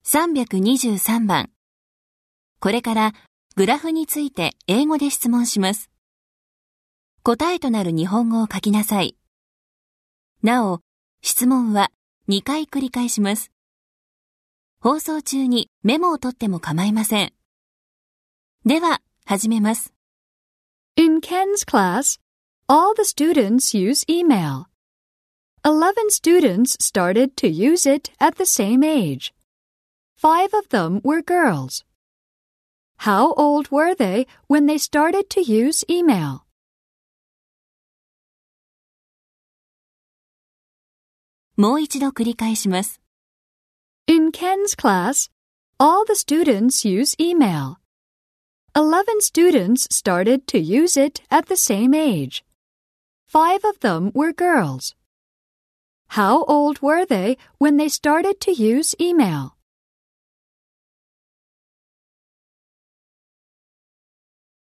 323番。これからグラフについて英語で質問します。答えとなる日本語を書きなさい。なお、質問は2回繰り返します。放送中にメモを取っても構いません。では、始めます。 In Ken's class, all the students use email. 11 students started to use it at the same age. 5 of them were girls. How old were they when they started to use email? もう一度繰り返します。 In Ken's class, all the students use email. 11 students started to use it at the same age. 5 of them were girls. How old were they when they started to use email?